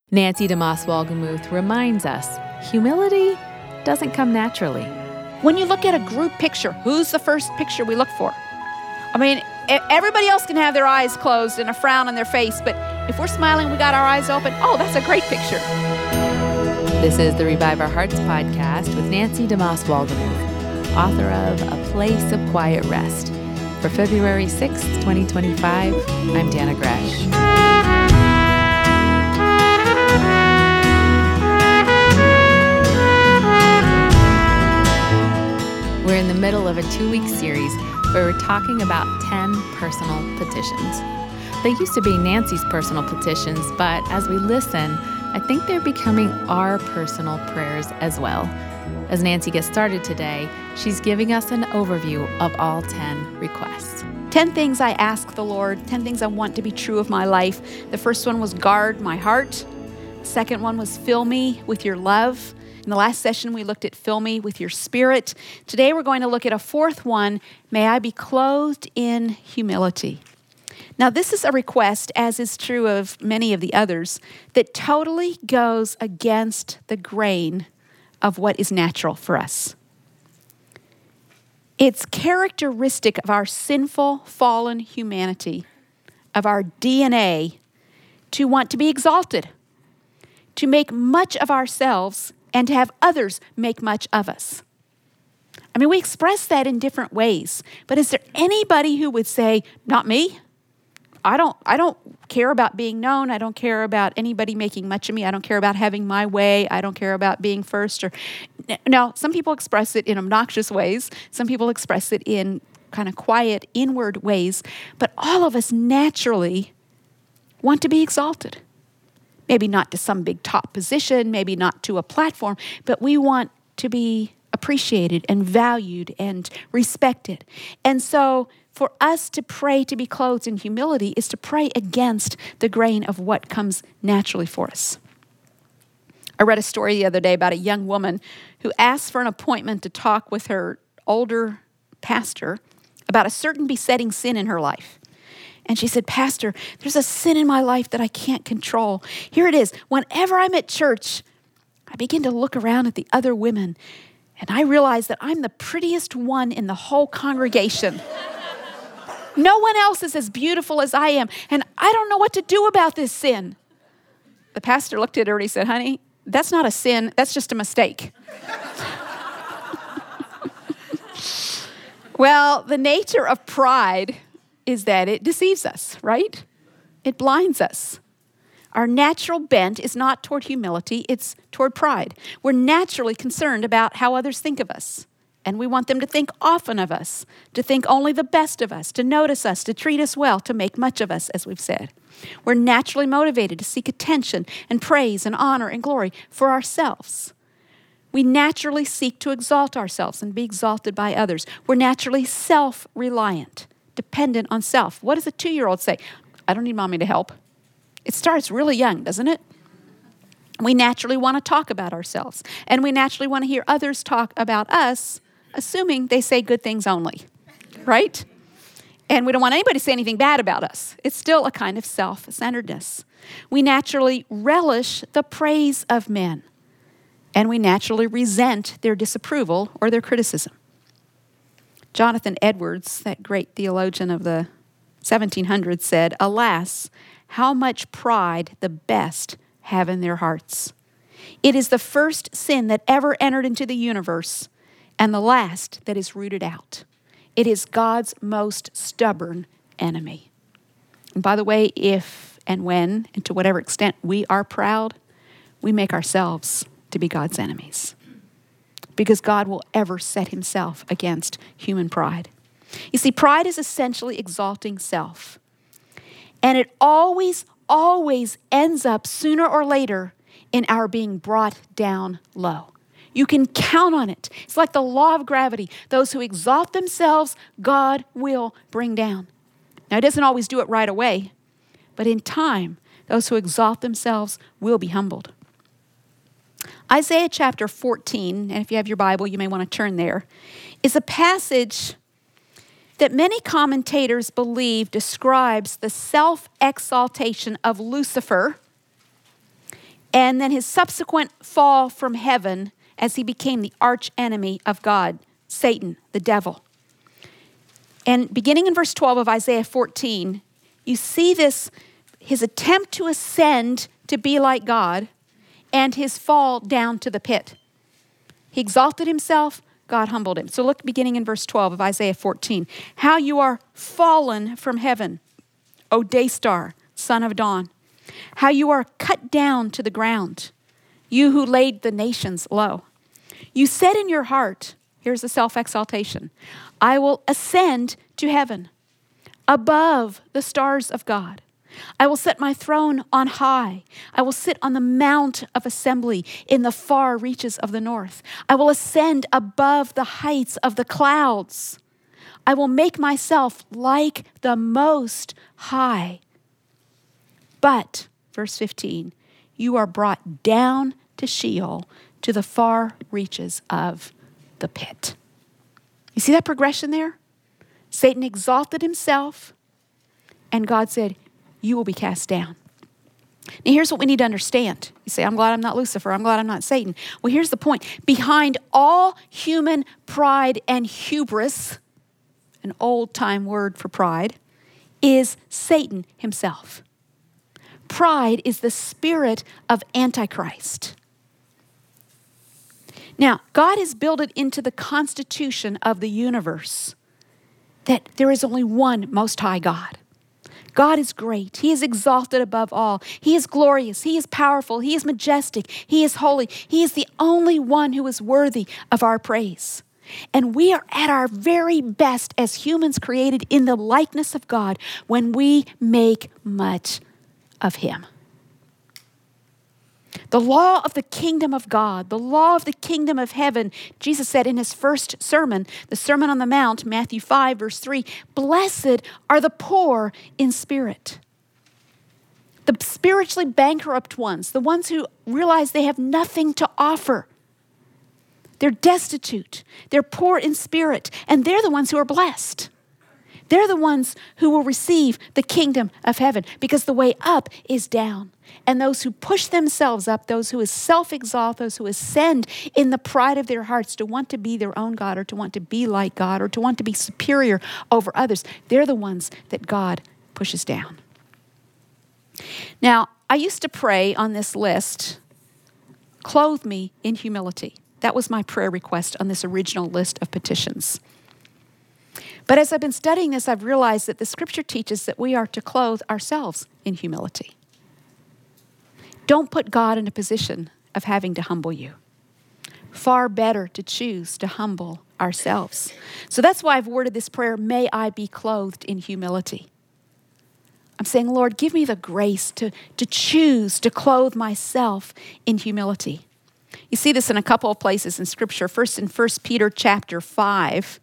Nancy DeMoss Wolgemuth reminds us humility doesn't come naturally. When you look at a group picture, who's the first picture we look for? I mean, everybody else can have their eyes closed and a frown on their face, but if we're smiling, we got our eyes open, oh, that's a great picture. This is the Revive Our Hearts podcast with Nancy DeMoss Wolgemuth, author of A Place of Quiet Rest. For February 6th, 2025, I'm Dana Gresh. We're in the middle of a 2-week series where we're talking about 10 personal petitions. They used to be Nancy's personal petitions, but as we listen, I think they're becoming our personal prayers as well. As Nancy gets started today, she's giving us an overview of all 10 requests. 10 things I ask the Lord, 10 things I want to be true of my life. The first one was guard my heart. The second one was fill me with your love. In the last session, we looked at fill me with your spirit. Today, we're going to look at a fourth one, may I be clothed in humility. Now, this is a request, as is true of many of the others, that totally goes against the grain of what is natural for us. It's characteristic of our sinful, fallen humanity, of our DNA, to want to be exalted, to make much of ourselves, and to have others make much of us. I mean, we express that in different ways, but is there anybody who would say, not me? I don't care about being known. I don't care about anybody making much of me. I don't care about having my way. I don't care about being first. Now, some people express it in obnoxious ways. Some people express it in kind of quiet, inward ways. But all of us naturally want to be exalted. Maybe not to some big top position, maybe not to a platform, but we want to be appreciated and valued and respected. And so for us to pray to be clothed in humility is to pray against the grain of what comes naturally for us. I read a story the other day about a young woman who asked for an appointment to talk with her older pastor about a certain besetting sin in her life. And she said, Pastor, there's a sin in my life that I can't control. Here it is. Whenever I'm at church, I begin to look around at the other women, and I realize that I'm the prettiest one in the whole congregation. No one else is as beautiful as I am, and I don't know what to do about this sin. The pastor looked at her and he said, honey, that's not a sin. That's just a mistake. Well, the nature of pride is that it deceives us, right? It blinds us. Our natural bent is not toward humility, it's toward pride. We're naturally concerned about how others think of us. And we want them to think often of us, to think only the best of us, to notice us, to treat us well, to make much of us, as we've said. We're naturally motivated to seek attention and praise and honor and glory for ourselves. We naturally seek to exalt ourselves and be exalted by others. We're naturally self-reliant, dependent on self. What does a 2-year-old say? I don't need mommy to help. It starts really young, doesn't it? We naturally want to talk about ourselves, and we naturally want to hear others talk about us, assuming they say good things only, right? And we don't want anybody to say anything bad about us. It's still a kind of self-centeredness. We naturally relish the praise of men, and we naturally resent their disapproval or their criticism. Jonathan Edwards, that great theologian of the 1700s, said, alas, how much pride the best have in their hearts. It is the first sin that ever entered into the universe and the last that is rooted out. It is God's most stubborn enemy. And by the way, if and when and to whatever extent we are proud, we make ourselves to be God's enemies. Because God will ever set himself against human pride. You see, pride is essentially exalting self. And it always ends up sooner or later in our being brought down low. You can count on it. It's like the law of gravity. Those who exalt themselves, God will bring down. Now, he doesn't always do it right away, but in time, those who exalt themselves will be humbled. Isaiah chapter 14, and if you have your Bible, you may want to turn there, is a passage that many commentators believe describes the self-exaltation of Lucifer and then his subsequent fall from heaven as he became the arch enemy of God, Satan, the devil. And beginning in verse 12 of Isaiah 14, you see this, his attempt to ascend to be like God and his fall down to the pit. He exalted himself, God humbled him. So look beginning in verse 12 of Isaiah 14. How you are fallen from heaven, O day star, son of dawn. How you are cut down to the ground, you who laid the nations low. You said in your heart, here's the self-exaltation, I will ascend to heaven, above the stars of God. I will set my throne on high. I will sit on the mount of assembly in the far reaches of the north. I will ascend above the heights of the clouds. I will make myself like the Most High. But, verse 15, you are brought down to Sheol, to the far reaches of the pit. You see that progression there? Satan exalted himself, and God said, you will be cast down. Now here's what we need to understand. You say, I'm glad I'm not Lucifer. I'm glad I'm not Satan. Well, here's the point. Behind all human pride and hubris, an old-time word for pride, is Satan himself. Pride is the spirit of Antichrist. Now, God has built it into the constitution of the universe that there is only one Most High God. God is great. He is exalted above all. He is glorious. He is powerful. He is majestic. He is holy. He is the only one who is worthy of our praise. And we are at our very best as humans created in the likeness of God when we make much of him. The law of the kingdom of God, the law of the kingdom of heaven, Jesus said in his first sermon, the Sermon on the Mount, Matthew 5, verse 3, blessed are the poor in spirit. The spiritually bankrupt ones, the ones who realize they have nothing to offer. They're destitute, they're poor in spirit, and they're the ones who are blessed. They're the ones who will receive the kingdom of heaven because the way up is down. And those who push themselves up, those who self-exalt, those who ascend in the pride of their hearts to want to be their own God or to want to be like God or to want to be superior over others, they're the ones that God pushes down. Now, I used to pray on this list, clothe me in humility. That was my prayer request on this original list of petitions. But as I've been studying this, I've realized that the scripture teaches that we are to clothe ourselves in humility. Don't put God in a position of having to humble you. Far better to choose to humble ourselves. So that's why I've worded this prayer, may I be clothed in humility. I'm saying, Lord, give me the grace to choose to clothe myself in humility. You see this in a couple of places in Scripture. First in 1 Peter chapter 5.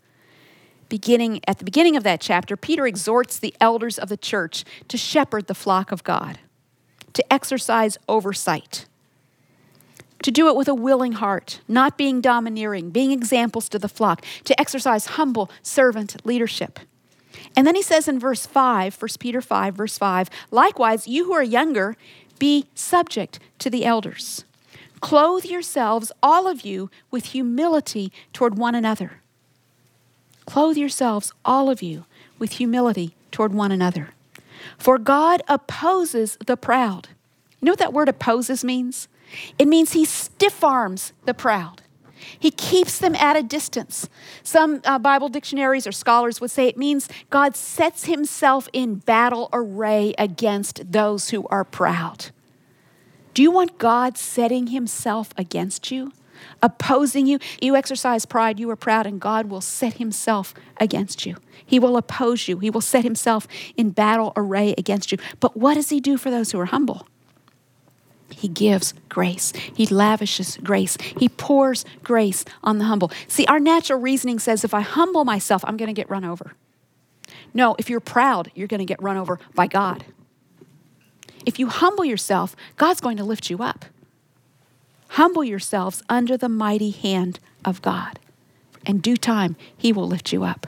At the beginning of that chapter, Peter exhorts the elders of the church to shepherd the flock of God, to exercise oversight, to do it with a willing heart, not being domineering, being examples to the flock, to exercise humble servant leadership. And then he says in verse 5, 1 Peter 5, verse 5, likewise, you who are younger, be subject to the elders. Clothe yourselves, all of you, with humility toward one another. Clothe yourselves, all of you, with humility toward one another. For God opposes the proud. You know what that word opposes means? It means he stiff arms the proud. He keeps them at a distance. Some Bible dictionaries or scholars would say it means God sets himself in battle array against those who are proud. Do you want God setting himself against you? Opposing you? You exercise pride, you are proud, and God will set himself against you. He will oppose you. He will set himself in battle array against you. But what does he do for those who are humble? He gives grace. He lavishes grace. He pours grace on the humble. See, our natural reasoning says if I humble myself, I'm going to get run over. No, if you're proud, you're going to get run over by God. If you humble yourself, God's going to lift you up. Humble yourselves under the mighty hand of God. In due time, he will lift you up.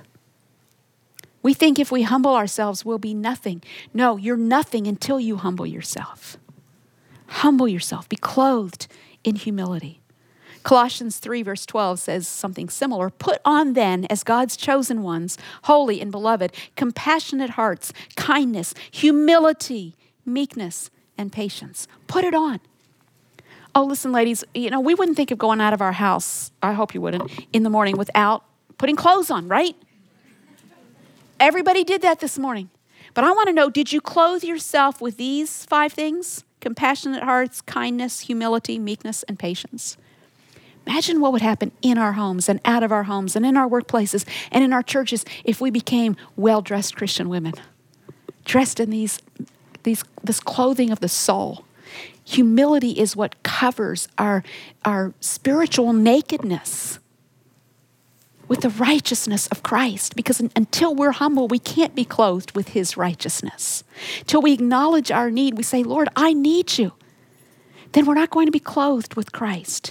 We think if we humble ourselves, we'll be nothing. No, you're nothing until you humble yourself. Humble yourself. Be clothed in humility. Colossians 3 verse 12 says something similar. Put on then as God's chosen ones, holy and beloved, compassionate hearts, kindness, humility, meekness, and patience. Put it on. Oh, listen, ladies, we wouldn't think of going out of our house, I hope you wouldn't, in the morning without putting clothes on, right? Everybody did that this morning. But I want to know, did you clothe yourself with these 5 things? Compassionate hearts, kindness, humility, meekness, and patience. Imagine what would happen in our homes and out of our homes and in our workplaces and in our churches if we became well-dressed Christian women, dressed in this clothing of the soul. Humility is what covers our spiritual nakedness with the righteousness of Christ, because until we're humble, we can't be clothed with his righteousness. Till we acknowledge our need, we say, Lord, I need you. Then we're not going to be clothed with Christ.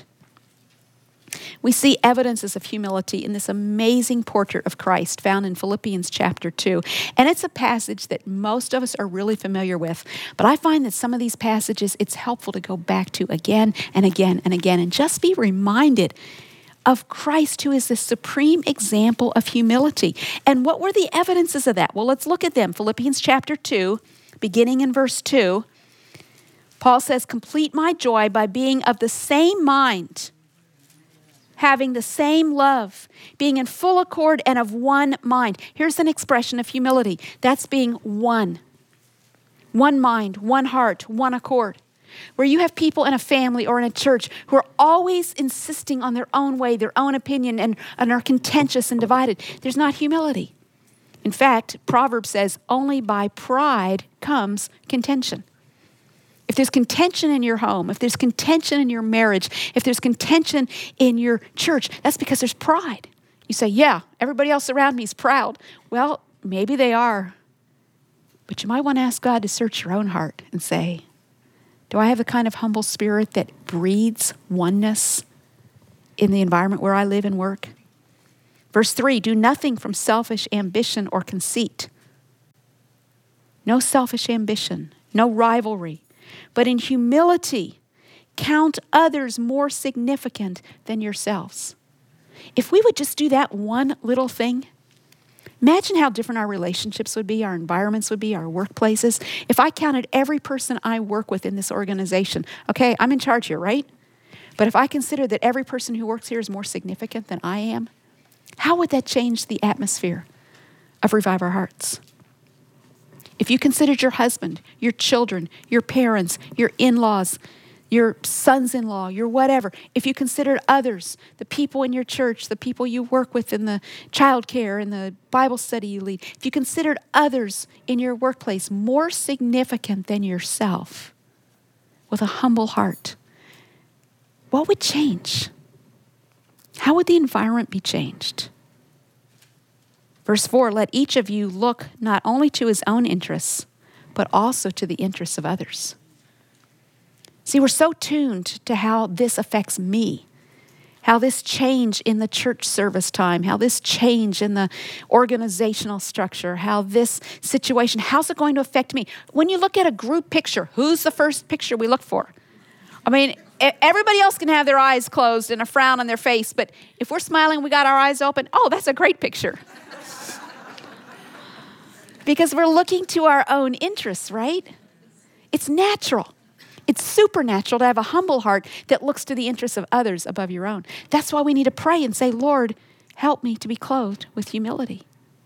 We see evidences of humility in this amazing portrait of Christ found in Philippians chapter 2. And it's a passage that most of us are really familiar with. But I find that some of these passages, it's helpful to go back to again and again and again and just be reminded of Christ, who is the supreme example of humility. And what were the evidences of that? Well, let's look at them. Philippians chapter 2, beginning in verse 2, Paul says, complete my joy by being of the same mind, having the same love, being in full accord and of one mind. Here's an expression of humility. That's being one. One mind, one heart, one accord. Where you have people in a family or in a church who are always insisting on their own way, their own opinion, and are contentious and divided. There's not humility. In fact, Proverbs says, only by pride comes contention. If there's contention in your home, if there's contention in your marriage, if there's contention in your church, that's because there's pride. You say, yeah, everybody else around me is proud. Well, maybe they are. But you might want to ask God to search your own heart and say, do I have a kind of humble spirit that breeds oneness in the environment where I live and work? Verse 3, do nothing from selfish ambition or conceit. No selfish ambition, no rivalry. But in humility, count others more significant than yourselves. If we would just do that one little thing, imagine how different our relationships would be, our environments would be, our workplaces. If I counted every person I work with in this organization, okay, I'm in charge here, right? But if I consider that every person who works here is more significant than I am, how would that change the atmosphere of Revive Our Hearts? If you considered your husband, your children, your parents, your in-laws, your sons-in-law, your whatever, if you considered others, the people in your church, the people you work with in the child care, in the Bible study you lead, if you considered others in your workplace more significant than yourself with a humble heart, what would change? How would the environment be changed? Verse 4, let each of you look not only to his own interests, but also to the interests of others. See, we're so tuned to how this affects me, how this change in the church service time, how this change in the organizational structure, how this situation, how's it going to affect me? When you look at a group picture, who's the first picture we look for? I mean, everybody else can have their eyes closed and a frown on their face, but if we're smiling, we got our eyes open, oh, that's a great picture. Because we're looking to our own interests, right? It's natural. It's supernatural to have a humble heart that looks to the interests of others above your own. That's why we need to pray and say, Lord, help me to be clothed with humility.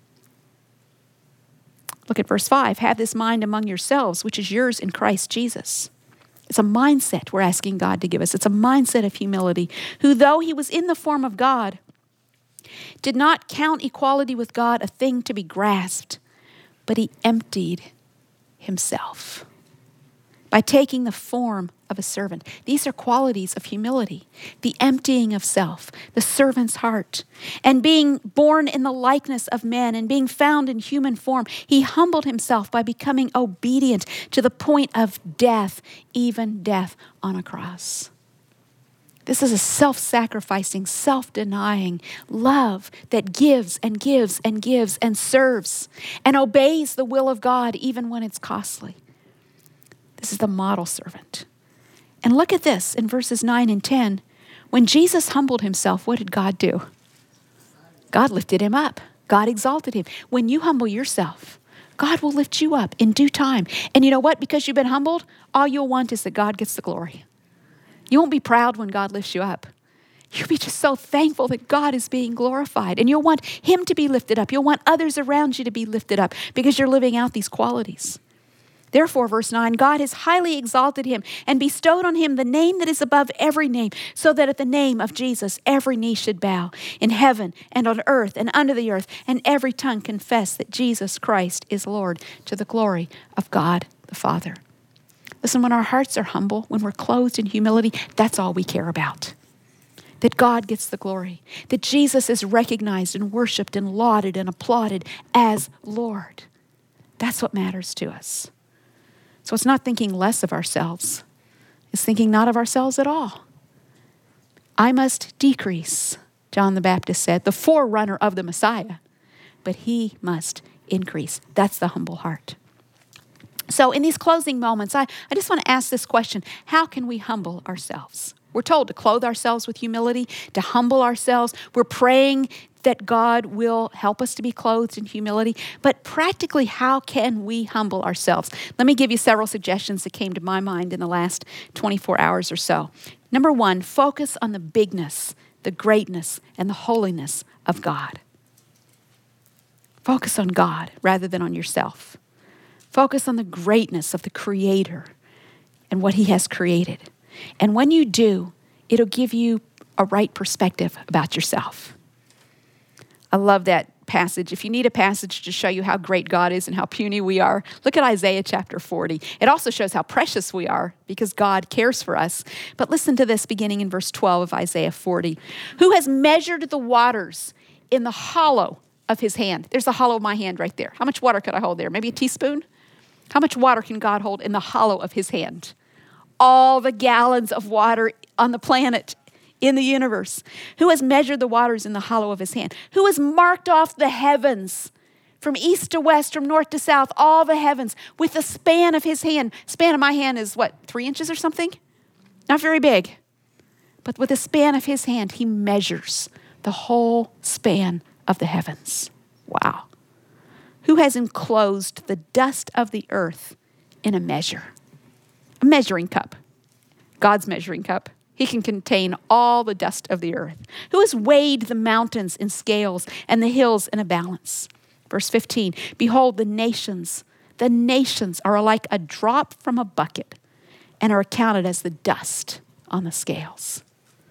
Look at verse 5. Have this mind among yourselves, which is yours in Christ Jesus. It's a mindset we're asking God to give us. It's a mindset of humility, who though he was in the form of God, did not count equality with God a thing to be grasped, but he emptied himself by taking the form of a servant. These are qualities of humility, the emptying of self, the servant's heart. And being born in the likeness of men and being found in human form, he humbled himself by becoming obedient to the point of death, even death on a cross. This is a self-sacrificing, self-denying love that gives and gives and gives and serves and obeys the will of God even when it's costly. This is the model servant. And look at this in verses 9 and 10. When Jesus humbled himself, what did God do? God lifted him up. God exalted him. When you humble yourself, God will lift you up in due time. And you know what? Because you've been humbled, all you'll want is that God gets the glory. You won't be proud when God lifts you up. You'll be just so thankful that God is being glorified. And you'll want him to be lifted up. You'll want others around you to be lifted up because you're living out these qualities. Therefore, verse 9, God has highly exalted him and bestowed on him the name that is above every name, so that at the name of Jesus every knee should bow in heaven and on earth and under the earth, and every tongue confess that Jesus Christ is Lord, to the glory of God the Father. Listen, when our hearts are humble, when we're clothed in humility, that's all we care about. That God gets the glory, that Jesus is recognized and worshiped and lauded and applauded as Lord. That's what matters to us. So it's not thinking less of ourselves. It's thinking not of ourselves at all. I must decrease, John the Baptist said, the forerunner of the Messiah, but he must increase. That's the humble heart. So in these closing moments, I just want to ask this question. How can we humble ourselves? We're told to clothe ourselves with humility, to humble ourselves. We're praying that God will help us to be clothed in humility. But practically, how can we humble ourselves? Let me give you several suggestions that came to my mind in the last 24 hours or so. Number one, focus on the bigness, the greatness, and the holiness of God. Focus on God rather than on yourself. Focus on the greatness of the Creator and what he has created. And when you do, it'll give you a right perspective about yourself. I love that passage. If you need a passage to show you how great God is and how puny we are, look at Isaiah chapter 40. It also shows how precious we are because God cares for us. But listen to this beginning in verse 12 of Isaiah 40. Who has measured the waters in the hollow of his hand? There's the hollow of my hand right there. How much water could I hold there? Maybe a teaspoon? How much water can God hold in the hollow of his hand? All the gallons of water on the planet, in the universe. Who has measured the waters in the hollow of his hand? Who has marked off the heavens from east to west, from north to south, all the heavens with the span of his hand? Span of my hand is what, 3 inches or something? Not very big. But with the span of his hand, he measures the whole span of the heavens. Wow. Who has enclosed the dust of the earth in a measure? A measuring cup. God's measuring cup. He can contain all the dust of the earth. Who has weighed the mountains in scales and the hills in a balance? Verse 15, behold, the nations are alike a drop from a bucket and are accounted as the dust on the scales.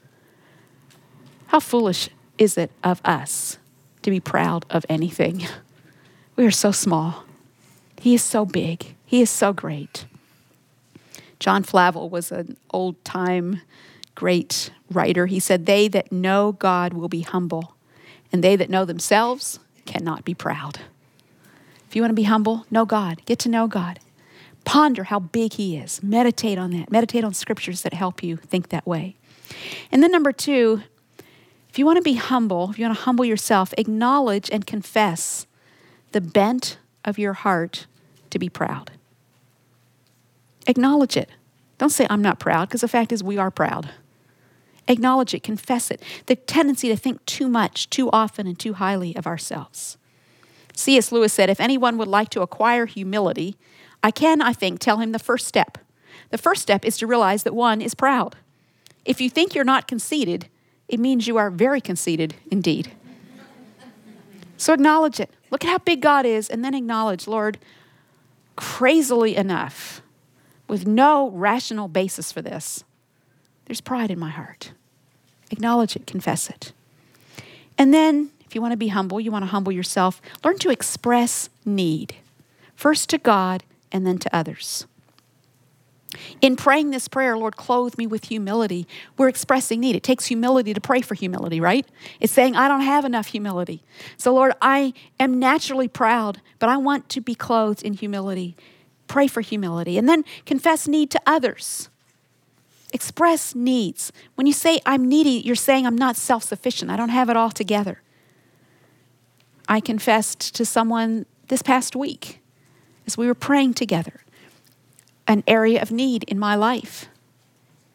How foolish is it of us to be proud of anything? We are so small. He is so big. He is so great. John Flavel was an old-time great writer. He said, they that know God will be humble, and they that know themselves cannot be proud. If you want to be humble, know God. Get to know God. Ponder how big he is. Meditate on that. Meditate on scriptures that help you think that way. And then number two, if you want to be humble, if you want to humble yourself, acknowledge and confess the bent of your heart to be proud. Acknowledge it. Don't say, I'm not proud, because the fact is we are proud. Acknowledge it, confess it. The tendency to think too much, too often, and too highly of ourselves. C.S. Lewis said, if anyone would like to acquire humility, I think, tell him the first step. The first step is to realize that one is proud. If you think you're not conceited, it means you are very conceited indeed. So acknowledge it. Look at how big God is, and then acknowledge, Lord, crazily enough, with no rational basis for this, there's pride in my heart. Acknowledge it, confess it. And then, if you want to be humble, you want to humble yourself, learn to express need, first to God and then to others. In praying this prayer, Lord, clothe me with humility, we're expressing need. It takes humility to pray for humility, right? It's saying, I don't have enough humility. So, Lord, I am naturally proud, but I want to be clothed in humility. Pray for humility. And then confess need to others. Express needs. When you say I'm needy, you're saying I'm not self-sufficient. I don't have it all together. I confessed to someone this past week as we were praying together an area of need in my life.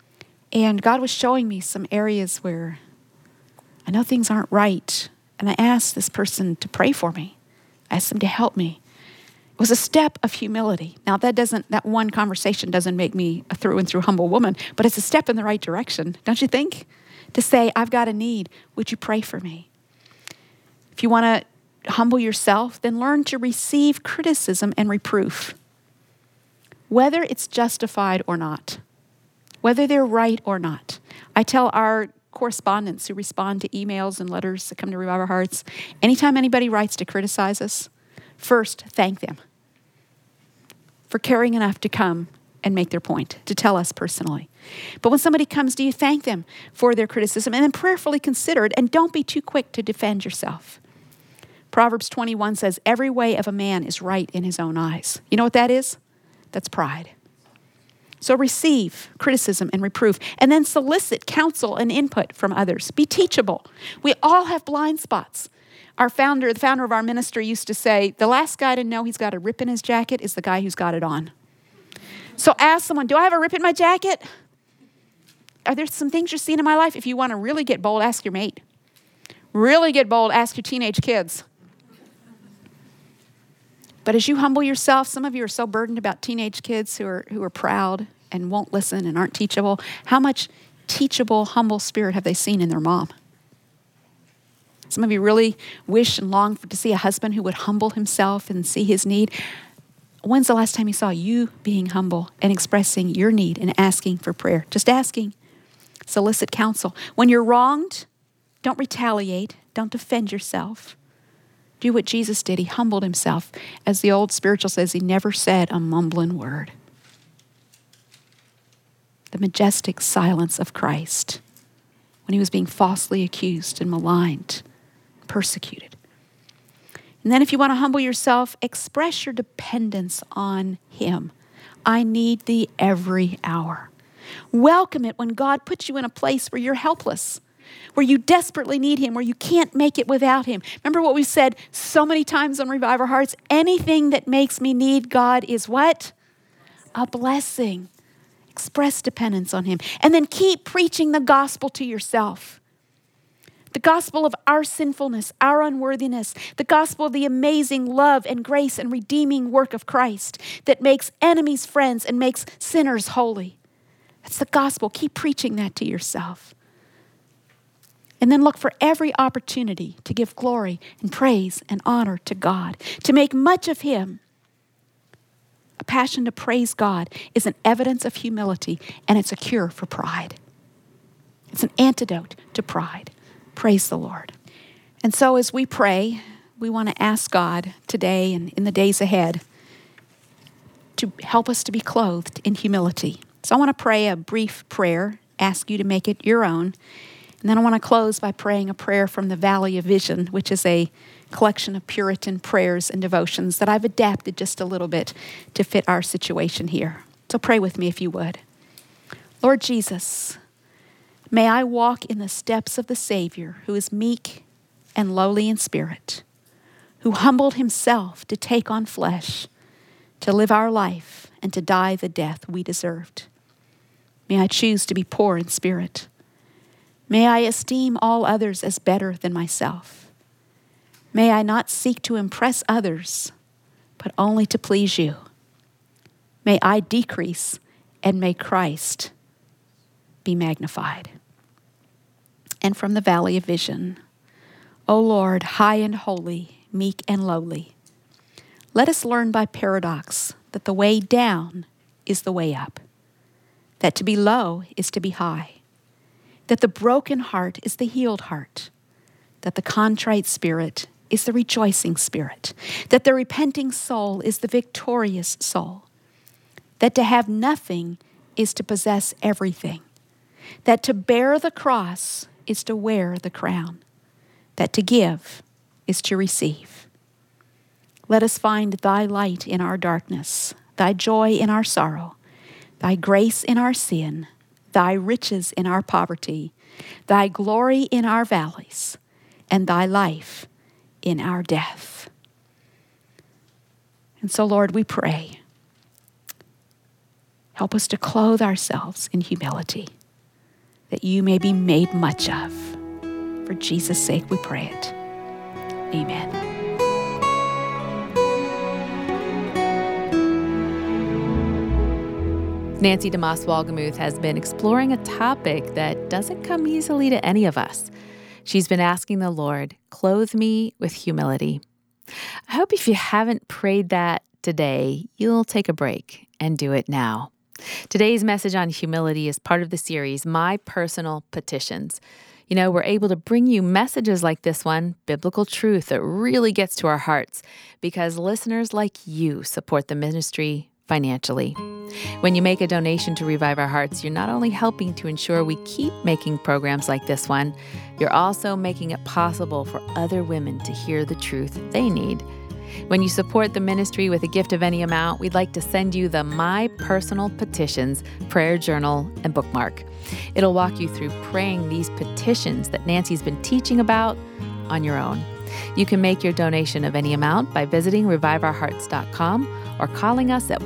And God was showing me some areas where I know things aren't right. And I asked this person to pray for me. I asked them to help me. It was a step of humility. Now that one conversation doesn't make me a through and through humble woman, but it's a step in the right direction, don't you think? To say, I've got a need. Would you pray for me? If you want to humble yourself, then learn to receive criticism and reproof, whether it's justified or not, whether they're right or not. I tell our correspondents who respond to emails and letters that come to Revive Our Hearts, anytime anybody writes to criticize us, first, thank them for caring enough to come and make their point, to tell us personally. But when somebody comes to you, thank them for their criticism and then prayerfully consider it, and don't be too quick to defend yourself. Proverbs 21 says, every way of a man is right in his own eyes. You know what that is? That's pride. So receive criticism and reproof, and then solicit counsel and input from others. Be teachable. We all have blind spots. The founder of our ministry used to say, the last guy to know he's got a rip in his jacket is the guy who's got it on. So ask someone, do I have a rip in my jacket? Are there some things you're seeing in my life? If you want to really get bold, ask your mate. Really get bold, ask your teenage kids. But as you humble yourself, some of you are so burdened about teenage kids who are proud and won't listen and aren't teachable. How much teachable, humble spirit have they seen in their mom? Some of you really wish and long to see a husband who would humble himself and see his need. When's the last time you saw you being humble and expressing your need and asking for prayer? Just asking. Solicit counsel. When you're wronged, don't retaliate. Don't defend yourself. Do what Jesus did. He humbled himself. As the old spiritual says, he never said a mumbling word. The majestic silence of Christ when he was being falsely accused and maligned, persecuted. And then if you want to humble yourself, express your dependence on him. I need thee every hour. Welcome it when God puts you in a place where you're helpless, where you desperately need him, where you can't make it without him. Remember what we've said so many times on Revive Our Hearts? Anything that makes me need God is what? A blessing. Express dependence on him. And then keep preaching the gospel to yourself. The gospel of our sinfulness, our unworthiness, the gospel of the amazing love and grace and redeeming work of Christ that makes enemies friends and makes sinners holy. That's the gospel. Keep preaching that to yourself. And then look for every opportunity to give glory and praise and honor to God, to make much of him. A passion to praise God is an evidence of humility, and it's a cure for pride. It's an antidote to pride. Praise the Lord. And so as we pray, we want to ask God today and in the days ahead to help us to be clothed in humility. So I want to pray a brief prayer, ask you to make it your own. And then I want to close by praying a prayer from the Valley of Vision, which is a collection of Puritan prayers and devotions that I've adapted just a little bit to fit our situation here. So pray with me if you would. Lord Jesus, may I walk in the steps of the Savior who is meek and lowly in spirit, who humbled himself to take on flesh, to live our life and to die the death we deserved. May I choose to be poor in spirit. May I esteem all others as better than myself. May I not seek to impress others, but only to please you. May I decrease and may Christ be magnified. And from the Valley of Vision, O Lord, high and holy, meek and lowly, let us learn by paradox that the way down is the way up, that to be low is to be high, that the broken heart is the healed heart, that the contrite spirit is the rejoicing spirit, that the repenting soul is the victorious soul, that to have nothing is to possess everything, that to bear the cross is to wear the crown, that to give is to receive. Let us find thy light in our darkness, thy joy in our sorrow, thy grace in our sin, thy riches in our poverty, thy glory in our valleys, and thy life in our death. And so, Lord, we pray, help us to clothe ourselves in humility. that you may be made much of. For Jesus' sake we pray it. Amen. Nancy DeMoss Wolgemuth has been exploring a topic that doesn't come easily to any of us. She's been asking the Lord, clothe me with humility. I hope if you haven't prayed that today, you'll take a break and do it now. Today's message on humility is part of the series, My Personal Petitions. You know, we're able to bring you messages like this one, biblical truth that really gets to our hearts, because listeners like you support the ministry financially. When you make a donation to Revive Our Hearts, you're not only helping to ensure we keep making programs like this one, you're also making it possible for other women to hear the truth they need. When you support the ministry with a gift of any amount, we'd like to send you the My Personal Petitions prayer journal and bookmark. It'll walk you through praying these petitions that Nancy's been teaching about on your own. You can make your donation of any amount by visiting reviveourhearts.com or calling us at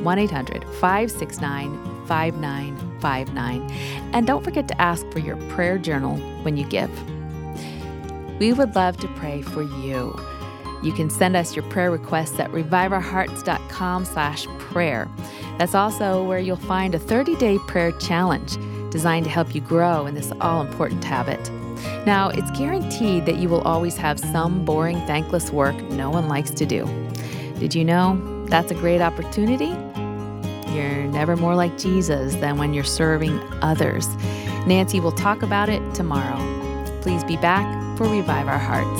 1-800-569-5959. And don't forget to ask for your prayer journal when you give. We would love to pray for you. You can send us your prayer requests at reviveourhearts.com/prayer. That's also where you'll find a 30-day prayer challenge designed to help you grow in this all-important habit. Now, it's guaranteed that you will always have some boring, thankless work no one likes to do. Did you know that's a great opportunity? You're never more like Jesus than when you're serving others. Nancy will talk about it tomorrow. Please be back for Revive Our Hearts.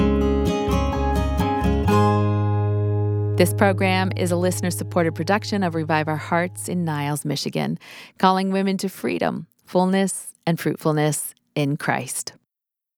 This program is a listener-supported production of Revive Our Hearts in Niles, Michigan, calling women to freedom, fullness, and fruitfulness in Christ.